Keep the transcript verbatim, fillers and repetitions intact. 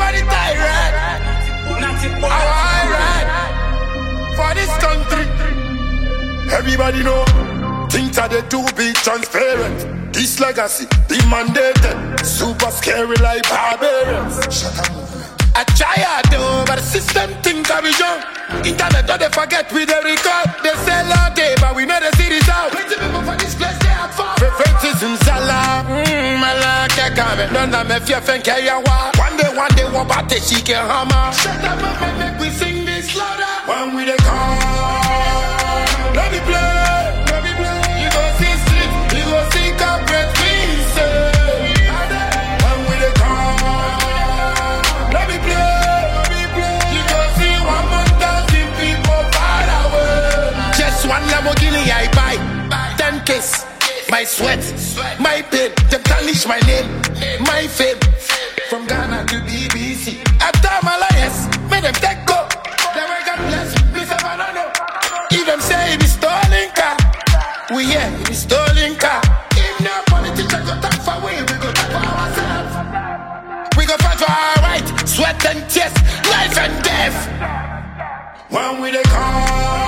for the tyrant. How I ride for this country. Everybody know things are they do be transparent. This legacy demanded, super scary like barbarians. Shut up. I try hard though, but the system think I be young. Internet don't they forget we they record. They sell all day, but we know the city's out. Plenty people for this place they are far. Preferences in Salah, mmm, Malak, I can't. None of me fear think I wa. One day, one day, one party she can hammer. Shut up, man, make we sing this louder. When we they call, let me play, let me play. You go see street, you go see corporate pieces. When we they call, let me play, let me play. You go see one more thousand people far away. Just one Lamborghini I buy, ten case. My sweat, my pain, they tarnish my name, my fame. From Ghana to B B C, after my alliance, made them take go. They were God bless, please have I know. If them say it be stolen car, we here, it be stolen car. If no politician go talk for we, we go talk for ourselves. We go fight for our right, sweat and tears, life and death. When we they call.